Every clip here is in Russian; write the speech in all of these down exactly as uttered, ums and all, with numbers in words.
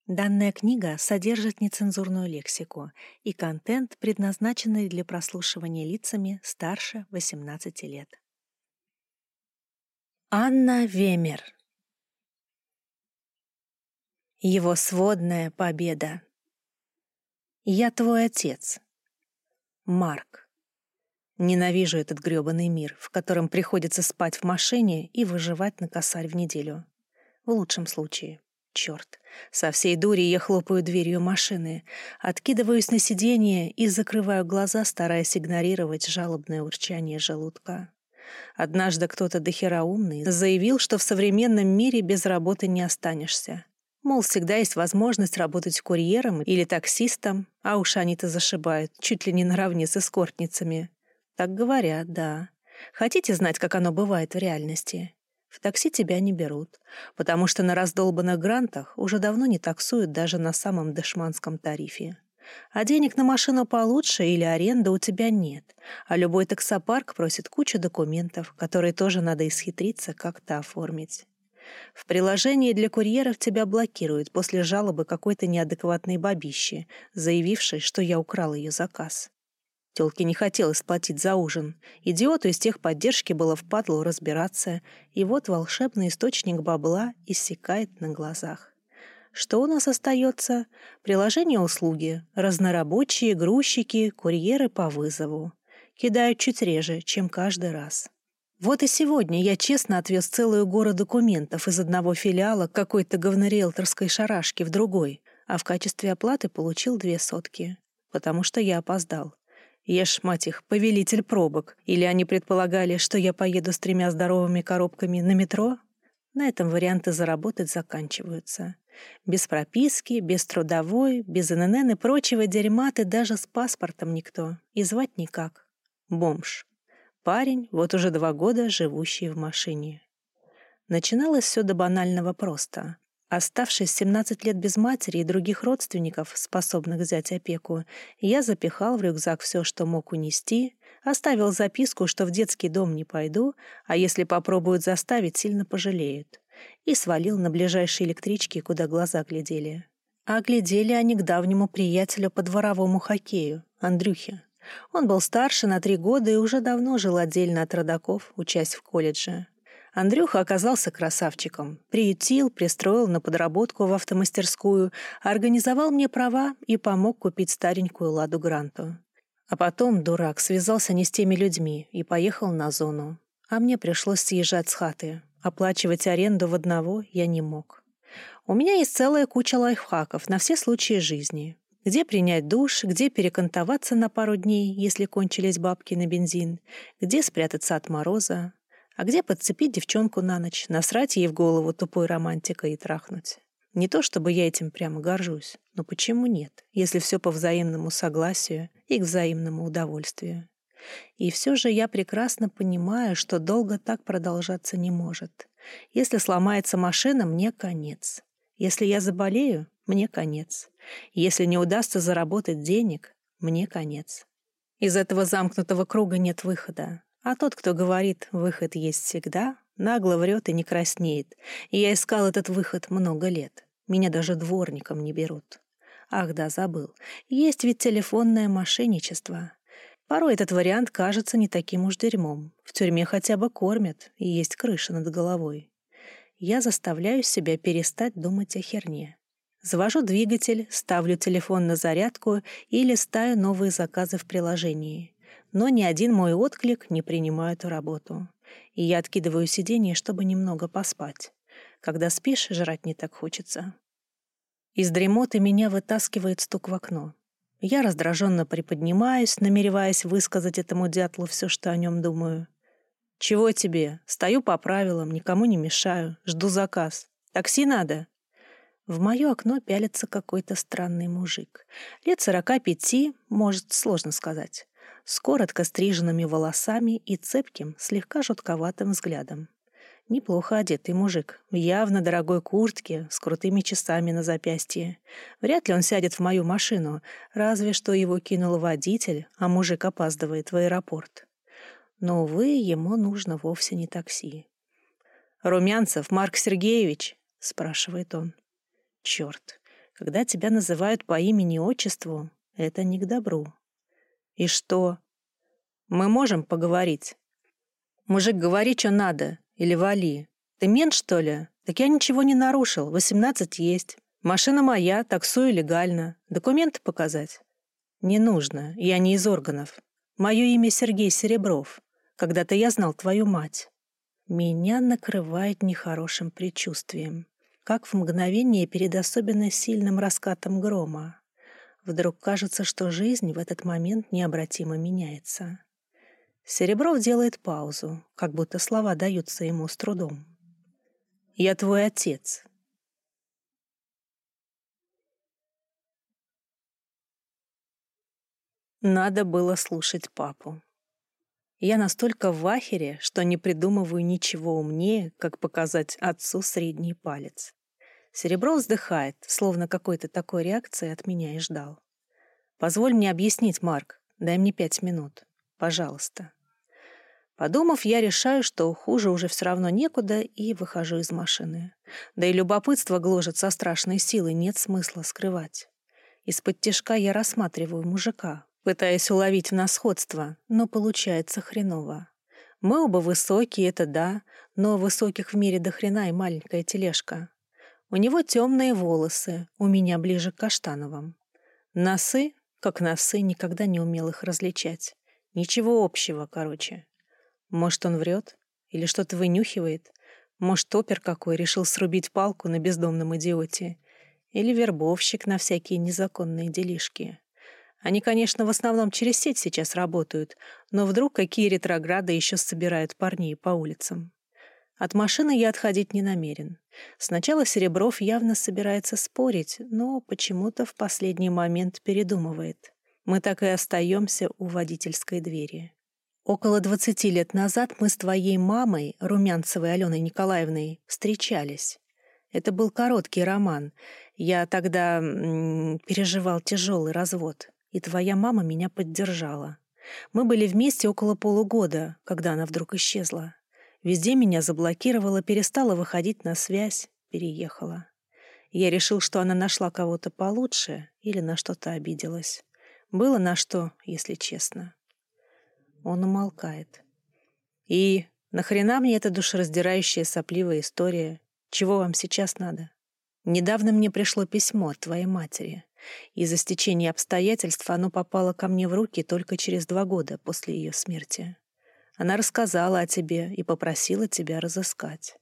Данная книга содержит нецензурную лексику и контент, предназначенный для прослушивания лицами старше восемнадцати лет. Анна Вемер. Его сводная победа. Я твой отец. Марк. Ненавижу этот грёбаный мир, в котором приходится спать в машине и выживать на косарь в неделю. В лучшем случае. Черт, со всей дури я хлопаю дверью машины, откидываюсь на сиденье и закрываю глаза, стараясь игнорировать жалобное урчание желудка. Однажды кто-то дохера умный заявил, что в современном мире без работы не останешься. Мол, всегда есть возможность работать курьером или таксистом, а уж они-то зашибают, чуть ли не наравне с эскортницами. Так говорят, да. Хотите знать, как оно бывает в реальности? В такси тебя не берут, потому что на раздолбанных грантах уже давно не таксуют даже на самом дешманском тарифе. А денег на машину получше или аренда у тебя нет, а любой таксопарк просит кучу документов, которые тоже надо исхитриться как-то оформить. В приложении для курьеров тебя блокируют после жалобы какой-то неадекватной бабищи, заявившей, что я украл ее заказ. Тёлке не хотелось платить за ужин. Идиоту из техподдержки было впадло разбираться, и вот волшебный источник бабла иссякает на глазах. Что у нас остается? Приложение услуги, разнорабочие, грузчики, курьеры по вызову. Кидают чуть реже, чем каждый раз. Вот и сегодня я честно отвез целую гору документов из одного филиала какой-то говнориэлторской шарашки в другой, а в качестве оплаты получил две сотки, потому что я опоздал. Я ж, мать их, повелитель пробок. Или они предполагали, что я поеду с тремя здоровыми коробками на метро? На этом варианты заработать заканчиваются. Без прописки, без трудовой, без эн эн эн и прочего дерьма ты даже с паспортом никто. И звать никак. Бомж. Парень, вот уже два года живущий в машине. Начиналось все до банального просто. Оставшись семнадцать лет без матери и других родственников, способных взять опеку, я запихал в рюкзак все, что мог унести, оставил записку, что в детский дом не пойду, а если попробуют заставить, сильно пожалеют, и свалил на ближайшей электричке, куда глаза глядели. А глядели они к давнему приятелю по дворовому хоккею, Андрюхе. Он был старше на три года и уже давно жил отдельно от родаков, учась в колледже. Андрюха оказался красавчиком. Приютил, пристроил на подработку в автомастерскую, организовал мне права и помог купить старенькую «Ладу Гранту». А потом, дурак, связался не с теми людьми и поехал на зону. А мне пришлось съезжать с хаты. Оплачивать аренду в одного я не мог. У меня есть целая куча лайфхаков на все случаи жизни. Где принять душ, где перекантоваться на пару дней, если кончились бабки на бензин, где спрятаться от мороза. А где подцепить девчонку на ночь, насрать ей в голову тупой романтикой и трахнуть? Не то чтобы я этим прямо горжусь, но почему нет, если все по взаимному согласию и к взаимному удовольствию? И все же я прекрасно понимаю, что долго так продолжаться не может. Если сломается машина, мне конец. Если я заболею, мне конец. Если не удастся заработать денег, мне конец. Из этого замкнутого круга нет выхода. А тот, кто говорит «выход есть всегда», нагло врет и не краснеет. И я искал этот выход много лет. Меня даже дворником не берут. Ах да, забыл. Есть ведь телефонное мошенничество. Порой этот вариант кажется не таким уж дерьмом. В тюрьме хотя бы кормят, и есть крыша над головой. Я заставляю себя перестать думать о херне. Завожу двигатель, ставлю телефон на зарядку и листаю новые заказы в приложении. Но ни один мой отклик не принимает работу. И я откидываю сиденье, чтобы немного поспать. Когда спишь, жрать не так хочется. Из дремоты меня вытаскивает стук в окно. Я раздраженно приподнимаюсь, намереваясь высказать этому дятлу все, что о нем думаю. «Чего тебе? Стою по правилам, никому не мешаю, жду заказ. Такси надо?» В мое окно пялится какой-то странный мужик. Лет сорока пяти, может, сложно сказать. С коротко стриженными волосами и цепким, слегка жутковатым взглядом. Неплохо одетый мужик, в явно дорогой куртке, с крутыми часами на запястье. Вряд ли он сядет в мою машину, разве что его кинул водитель, а мужик опаздывает в аэропорт. Но, увы, ему нужно вовсе не такси. «Румянцев Марк Сергеевич?» — спрашивает он. Черт, Когда тебя называют по имени-отчеству, это не к добру. И что? Мы можем поговорить? Мужик, говори, что надо, или вали. Ты мент, что ли? Так я ничего не нарушил, восемнадцать есть. Машина моя, таксую легально. Документы показать? Не нужно, я не из органов. Мое имя Сергей Серебров. Когда-то я знал твою мать. Меня накрывает нехорошим предчувствием, как в мгновение перед особенно сильным раскатом грома. Вдруг кажется, что жизнь в этот момент необратимо меняется. Серебров делает паузу, как будто слова даются ему с трудом. «Я твой отец». Надо было слушать папу. Я настолько в ахере, что не придумываю ничего умнее, как показать отцу средний палец. Серебров вздыхает, словно какой-то такой реакции от меня и ждал. «Позволь мне объяснить, Марк. Дай мне пять минут. Пожалуйста». Подумав, я решаю, что хуже уже все равно некуда, и выхожу из машины. Да и любопытство гложет со страшной силой, нет смысла скрывать. Из-под тишка я рассматриваю мужика, пытаясь уловить в нас сходство, но получается хреново. Мы оба высокие, это да, но высоких в мире до хрена и маленькая тележка. У него темные волосы, у меня ближе к каштановым. Носы, как носы, никогда не умел их различать. Ничего общего, короче. Может, он врет? Или что-то вынюхивает? Может, опер какой решил срубить палку на бездомном идиоте? Или вербовщик на всякие незаконные делишки? Они, конечно, в основном через сеть сейчас работают, но вдруг какие ретрограды еще собирают парней по улицам? От машины я отходить не намерен. Сначала Серебров явно собирается спорить, но почему-то в последний момент передумывает. Мы так и остаемся у водительской двери. Около двадцати лет назад мы с твоей мамой, Румянцевой Аленой Николаевной, встречались. Это был короткий роман. Я тогда м-м, переживал тяжелый развод, и твоя мама меня поддержала. Мы были вместе около полугода, когда она вдруг исчезла. Везде меня заблокировала, перестала выходить на связь, переехала. Я решил, что она нашла кого-то получше или на что-то обиделась. Было на что, если честно. Он умолкает. И нахрена мне эта душераздирающая сопливая история? Чего вам сейчас надо? Недавно мне пришло письмо от твоей матери. Из-за стечения обстоятельств оно попало ко мне в руки только через два года после ее смерти. Она рассказала о тебе и попросила тебя разыскать.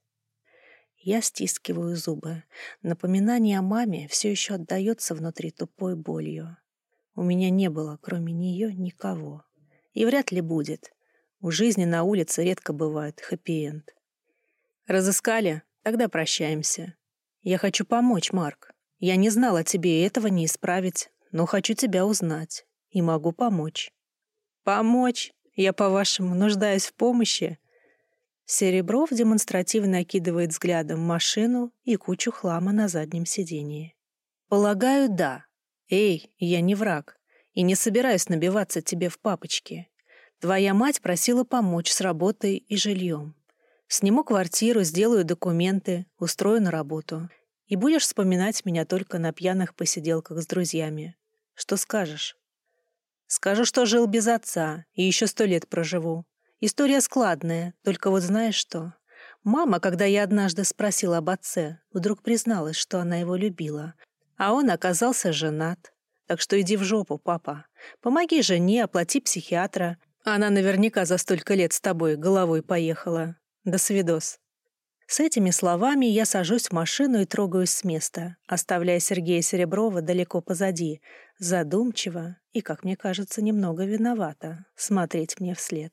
Я стискиваю зубы. Напоминание о маме все еще отдается внутри тупой болью. У меня не было, кроме нее, никого. И вряд ли будет. У жизни на улице редко бывает хэппи-энд. Разыскали? Тогда прощаемся. Я хочу помочь, Марк. Я не знала о тебе, и этого не исправить, но хочу тебя узнать. И могу помочь. Помочь? Я, по-вашему, нуждаюсь в помощи? Серебров демонстративно окидывает взглядом машину и кучу хлама на заднем сидении. Полагаю, да. Эй, я не враг. И не собираюсь набиваться тебе в папочке. Твоя мать просила помочь с работой и жильем. Сниму квартиру, сделаю документы, устрою на работу. И будешь вспоминать меня только на пьяных посиделках с друзьями. Что скажешь? Скажу, что жил без отца, и еще сто лет проживу. История складная, только вот знаешь что? Мама, когда я однажды спросила об отце, вдруг призналась, что она его любила. А он оказался женат. Так что иди в жопу, папа. Помоги жене, оплати психиатра. Она наверняка за столько лет с тобой головой поехала. До свидос. С этими словами я сажусь в машину и трогаюсь с места, оставляя Сергея Сереброва далеко позади, задумчиво и, как мне кажется, немного виновата смотреть мне вслед.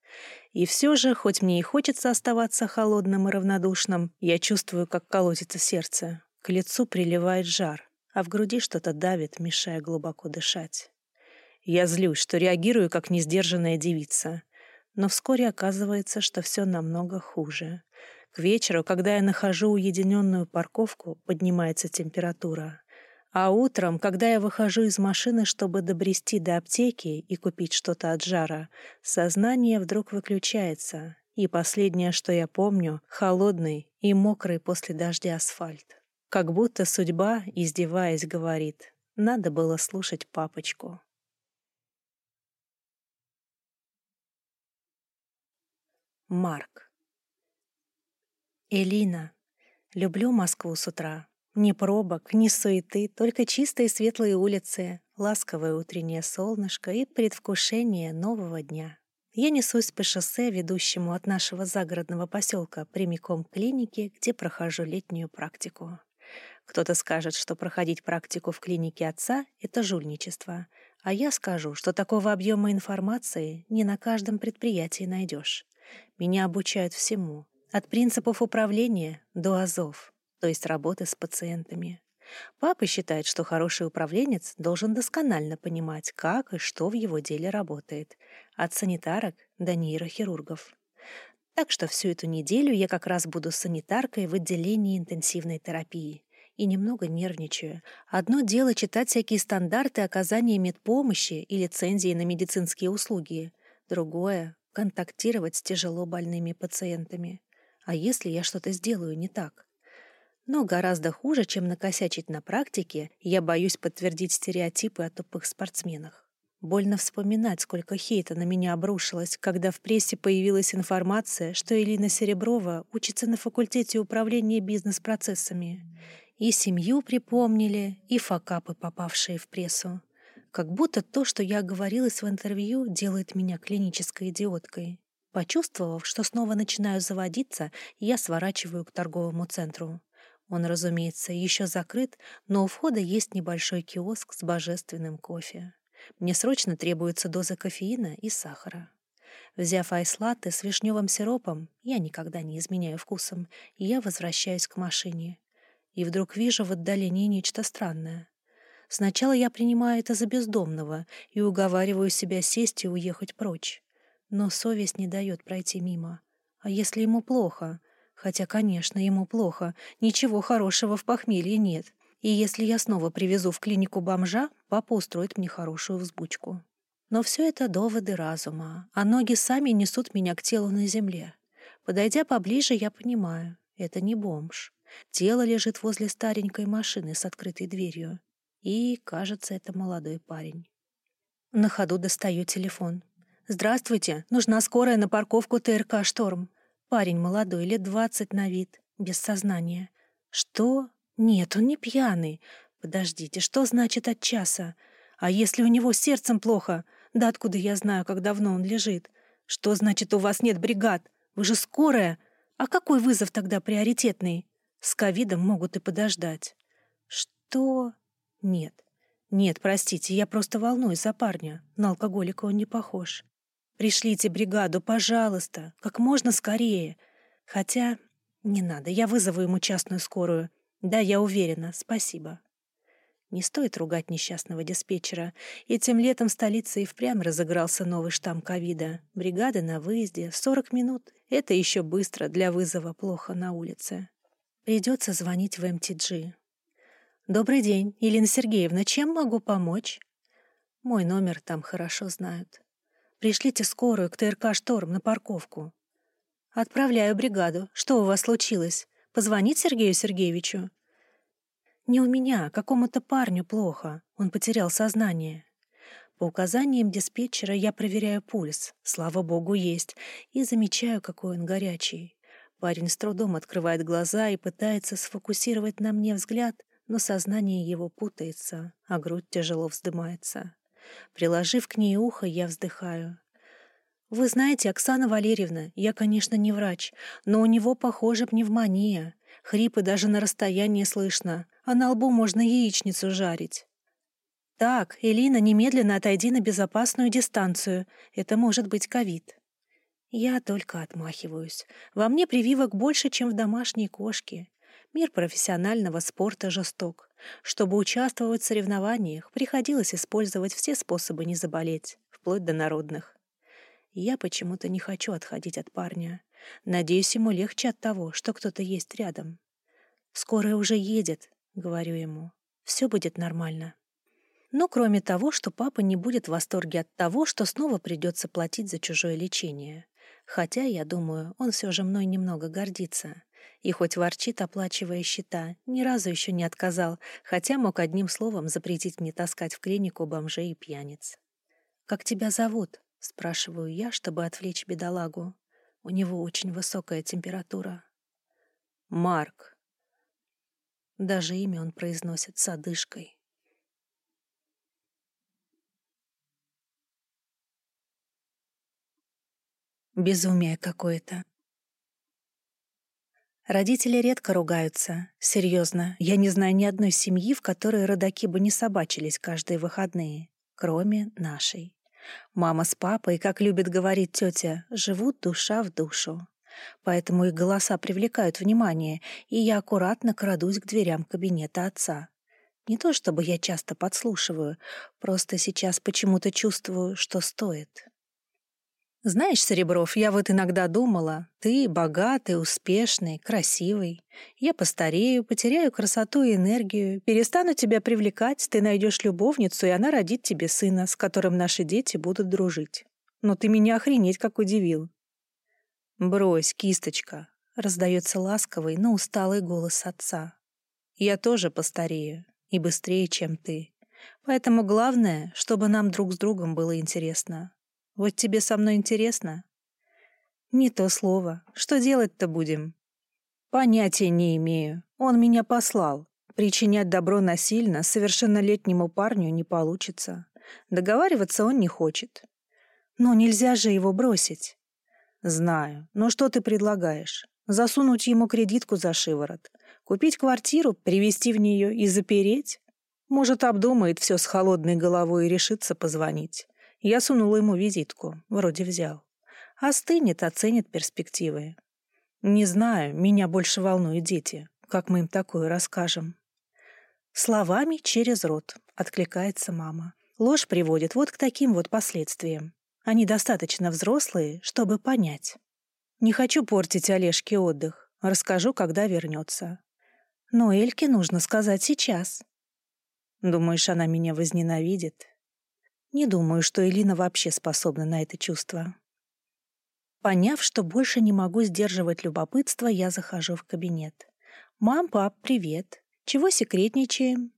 И все же, хоть мне и хочется оставаться холодным и равнодушным, я чувствую, как колотится сердце, к лицу приливает жар, а в груди что-то давит, мешая глубоко дышать. Я злюсь, что реагирую, как несдержанная девица, но вскоре оказывается, что все намного хуже. К вечеру, когда я нахожу уединенную парковку, поднимается температура. А утром, когда я выхожу из машины, чтобы добрести до аптеки и купить что-то от жара, сознание вдруг выключается, и последнее, что я помню, холодный и мокрый после дождя асфальт. Как будто судьба, издеваясь, говорит: надо было слушать папочку. Марк. Элина, люблю Москву с утра. Ни пробок, ни суеты, только чистые светлые улицы, ласковое утреннее солнышко и предвкушение нового дня. Я несусь по шоссе, ведущему от нашего загородного поселка прямиком к клинике, где прохожу летнюю практику. Кто-то скажет, что проходить практику в клинике отца — это жульничество, а я скажу, что такого объема информации не на каждом предприятии найдешь. Меня обучают всему, от принципов управления до азов, то есть работы с пациентами. Папа считает, что хороший управленец должен досконально понимать, как и что в его деле работает, от санитарок до нейрохирургов. Так что всю эту неделю я как раз буду санитаркой в отделении интенсивной терапии. И немного нервничаю. Одно дело читать всякие стандарты оказания медпомощи и лицензии на медицинские услуги. Другое — контактировать с тяжело больными пациентами. А если я что-то сделаю не так? Но гораздо хуже, чем накосячить на практике, я боюсь подтвердить стереотипы о тупых спортсменах. Больно вспоминать, сколько хейта на меня обрушилось, когда в прессе появилась информация, что Элина Сереброва учится на факультете управления бизнес-процессами. И семью припомнили, и факапы, попавшие в прессу. Как будто то, что я оговорилась в интервью, делает меня клинической идиоткой. Почувствовав, что снова начинаю заводиться, я сворачиваю к торговому центру. Он, разумеется, еще закрыт, но у входа есть небольшой киоск с божественным кофе. Мне срочно требуется доза кофеина и сахара. Взяв айс-латте с вишневым сиропом, я никогда не изменяю вкусом, и я возвращаюсь к машине. И вдруг вижу в отдалении нечто странное. Сначала я принимаю это за бездомного и уговариваю себя сесть и уехать прочь. Но совесть не дает пройти мимо. А если ему плохо? Хотя, конечно, ему плохо. Ничего хорошего в похмелье нет. И если я снова привезу в клинику бомжа, папа устроит мне хорошую взбучку. Но все это доводы разума, а ноги сами несут меня к телу на земле. Подойдя поближе, я понимаю, это не бомж. Тело лежит возле старенькой машины с открытой дверью. И, кажется, это молодой парень. На ходу достаю телефон. «Здравствуйте, нужна скорая на парковку ТРК «Шторм». Парень молодой, лет двадцать на вид, без сознания. Что? Нет, он не пьяный. Подождите, что значит от часа? А если у него с сердцем плохо? Да откуда я знаю, как давно он лежит? Что значит, у вас нет бригад? Вы же скорая. А какой вызов тогда приоритетный? С ковидом могут и подождать. Что? Нет. Нет, простите, я просто волнуюсь за парня. На алкоголика он не похож. Пришлите бригаду, пожалуйста, как можно скорее. Хотя не надо, я вызову ему частную скорую. Да, я уверена, спасибо. Не стоит ругать несчастного диспетчера. Этим летом в столице и впрямь разыгрался новый штамм ковида. Бригада на выезде, сорок минут. Это еще быстро для вызова плохо на улице. Придется звонить в эм ти джи. «Добрый день, Елена Сергеевна, чем могу помочь?» Мой номер там хорошо знают. «Пришлите скорую к ТРК «Шторм» на парковку». «Отправляю бригаду. Что у вас случилось? Позвонить Сергею Сергеевичу?» «Не у меня, какому-то парню плохо. Он потерял сознание». По указаниям диспетчера я проверяю пульс, слава богу, есть, и замечаю, какой он горячий. Парень с трудом открывает глаза и пытается сфокусировать на мне взгляд, но сознание его путается, а грудь тяжело вздымается. Приложив к ней ухо, я вздыхаю. «Вы знаете, Оксана Валерьевна, я, конечно, не врач, но у него, похоже, пневмония. Хрипы даже на расстоянии слышно, а на лбу можно яичницу жарить». «Так, Элина, немедленно отойди на безопасную дистанцию. Это может быть ковид». Я только отмахиваюсь. Во мне прививок больше, чем в домашней кошке. Мир профессионального спорта жесток. Чтобы участвовать в соревнованиях, приходилось использовать все способы не заболеть, вплоть до народных. Я почему-то не хочу отходить от парня. Надеюсь, ему легче от того, что кто-то есть рядом. «Скорая уже едет», — говорю ему. «Все будет нормально». Но кроме того, что папа не будет в восторге от того, что снова придется платить за чужое лечение. Хотя, я думаю, он все же мной немного гордится. И хоть ворчит, оплачивая счета, ни разу еще не отказал, хотя мог одним словом запретить мне таскать в клинику бомжей и пьяниц. «Как тебя зовут?» — спрашиваю я, чтобы отвлечь бедолагу. У него очень высокая температура. «Марк». Даже имя он произносит с одышкой. Безумие какое-то. Родители редко ругаются. Серьезно, я не знаю ни одной семьи, в которой родаки бы не собачились каждые выходные, кроме нашей. Мама с папой, как любит говорить тетя, живут душа в душу. Поэтому их голоса привлекают внимание, и я аккуратно крадусь к дверям кабинета отца. Не то чтобы я часто подслушиваю, просто сейчас почему-то чувствую, что стоит. Знаешь, Серебров, я вот иногда думала, ты богатый, успешный, красивый. Я постарею, потеряю красоту и энергию, перестану тебя привлекать, ты найдешь любовницу, и она родит тебе сына, с которым наши дети будут дружить. Но ты меня охренеть как удивил. Брось, кисточка, раздается ласковый, но усталый голос отца. Я тоже постарею, и быстрее, чем ты. Поэтому главное, чтобы нам друг с другом было интересно. Вот тебе со мной интересно? Не то слово. Что делать-то будем? Понятия не имею. Он меня послал. Причинять добро насильно совершеннолетнему парню не получится. Договариваться он не хочет. Но нельзя же его бросить. Знаю. Но что ты предлагаешь? Засунуть ему кредитку за шиворот? Купить квартиру, привезти в нее и запереть? Может, обдумает все с холодной головой и решится позвонить. Я сунула ему визитку, вроде взял. Остынет, оценит перспективы. Не знаю, меня больше волнуют дети. Как мы им такое расскажем? Словами через рот, откликается мама. Ложь приводит вот к таким вот последствиям. Они достаточно взрослые, чтобы понять. Не хочу портить Олежке отдых. Расскажу, когда вернется. Но Эльке нужно сказать сейчас. Думаешь, она меня возненавидит? Не думаю, что Элина вообще способна на это чувство. Поняв, что больше не могу сдерживать любопытство, я захожу в кабинет. «Мам, пап, привет. Чего секретничаем?»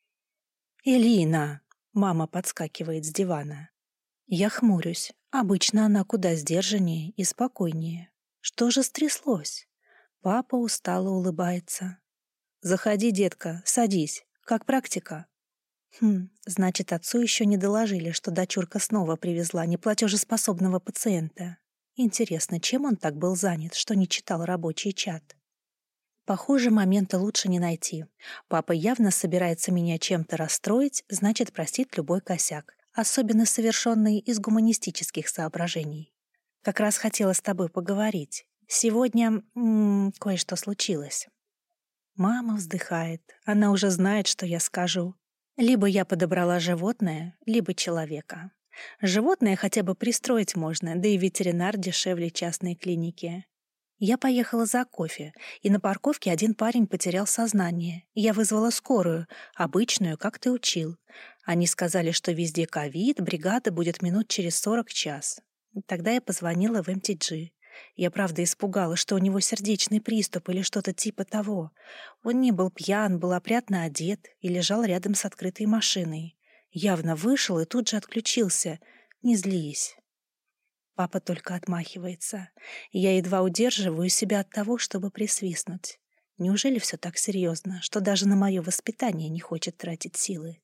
«Элина!» — мама подскакивает с дивана. Я хмурюсь. Обычно она куда сдержаннее и спокойнее. Что же стряслось? Папа устало улыбается. «Заходи, детка, садись. Как практика?» Хм, значит, отцу еще не доложили, что дочурка снова привезла неплатежеспособного пациента. Интересно, чем он так был занят, что не читал рабочий чат? Похоже, момента лучше не найти. Папа явно собирается меня чем-то расстроить, значит, простит любой косяк, особенно совершенный из гуманистических соображений. Как раз хотела с тобой поговорить. Сегодня м-м, кое-что случилось. Мама вздыхает. Она уже знает, что я скажу. Либо я подобрала животное, либо человека. Животное хотя бы пристроить можно, да и ветеринар дешевле частной клиники. Я поехала за кофе, и на парковке один парень потерял сознание. Я вызвала скорую, обычную, как ты учил. Они сказали, что везде ковид, бригада будет минут через сорок-час. Тогда я позвонила в эм ти джи. Я, правда, испугалась, что у него сердечный приступ или что-то типа того. Он не был пьян, был опрятно одет и лежал рядом с открытой машиной. Явно вышел и тут же отключился. Не злись. Папа только отмахивается. Я едва удерживаю себя от того, чтобы присвистнуть. Неужели все так серьезно, что даже на мое воспитание не хочет тратить силы?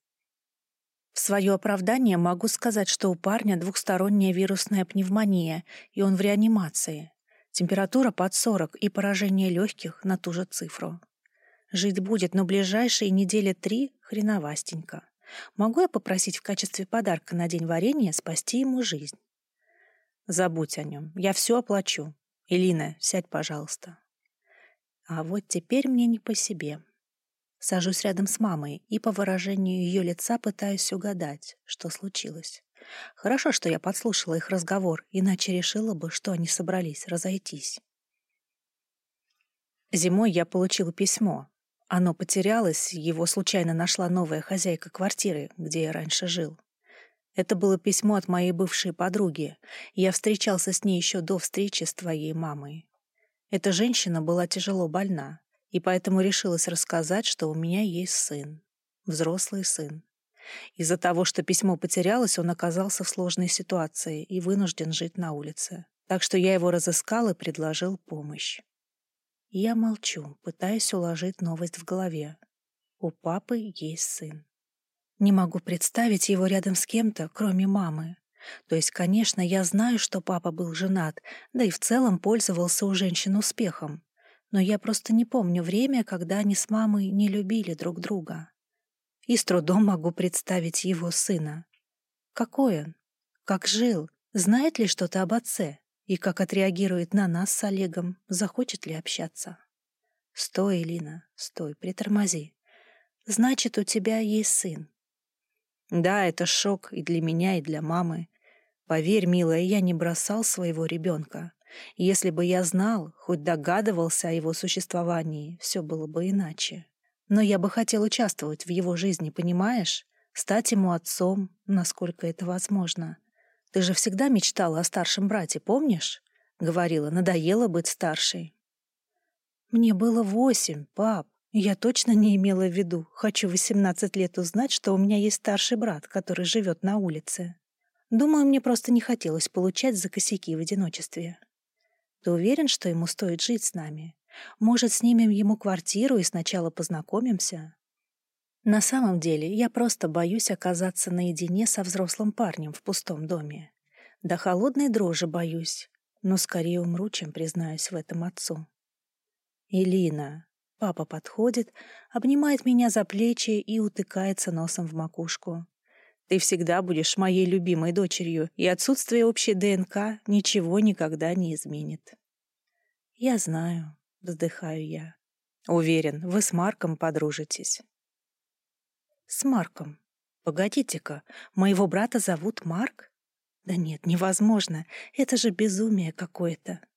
В свое оправдание могу сказать, что у парня двухсторонняя вирусная пневмония, и он в реанимации. Температура под сорок и поражение легких на ту же цифру. Жить будет, но ближайшие недели три хреновастенько. Могу я попросить в качестве подарка на день варенья спасти ему жизнь? Забудь о нем, я все оплачу. Элина, сядь, пожалуйста. А вот теперь мне не по себе. Сажусь рядом с мамой и по выражению ее лица пытаюсь угадать, что случилось. Хорошо, что я подслушала их разговор, иначе решила бы, что они собрались разойтись. Зимой я получила письмо. Оно потерялось, его случайно нашла новая хозяйка квартиры, где я раньше жил. Это было письмо от моей бывшей подруги. Я встречался с ней еще до встречи с твоей мамой. Эта женщина была тяжело больна, и поэтому решилась рассказать, что у меня есть сын, взрослый сын. Из-за того, что письмо потерялось, он оказался в сложной ситуации и вынужден жить на улице. Так что я его разыскал и предложил помощь. Я молчу, пытаясь уложить новость в голове. У папы есть сын. Не могу представить его рядом с кем-то, кроме мамы. То есть, конечно, я знаю, что папа был женат, да и в целом пользовался у женщин успехом. Но я просто не помню время, когда они с мамой не любили друг друга. И с трудом могу представить его сына. Какой он? Как жил? Знает ли что-то об отце? И как отреагирует на нас с Олегом? Захочет ли общаться? Стой, Элина, стой, притормози. Значит, у тебя есть сын. Да, это шок и для меня, и для мамы. Поверь, милая, я не бросал своего ребенка. Если бы я знал, хоть догадывался о его существовании, все было бы иначе. Но я бы хотел участвовать в его жизни, понимаешь? Стать ему отцом, насколько это возможно. Ты же всегда мечтала о старшем брате, помнишь? Говорила, надоело быть старшей. Мне было восемь, пап. Я точно не имела в виду. Хочу восемнадцать лет узнать, что у меня есть старший брат, который живет на улице. Думаю, мне просто не хотелось получать за косяки в одиночестве. Ты уверен, что ему стоит жить с нами? Может, снимем ему квартиру и сначала познакомимся? На самом деле, я просто боюсь оказаться наедине со взрослым парнем в пустом доме. До холодной дрожи боюсь, но скорее умру, чем признаюсь в этом отцу. Элина. Папа подходит, обнимает меня за плечи и утыкается носом в макушку. Ты всегда будешь моей любимой дочерью, и отсутствие общей ДНК ничего никогда не изменит. Я знаю, вздыхаю я. Уверен, вы с Марком подружитесь. С Марком? Погодите-ка, моего брата зовут Марк? Да нет, невозможно, это же безумие какое-то.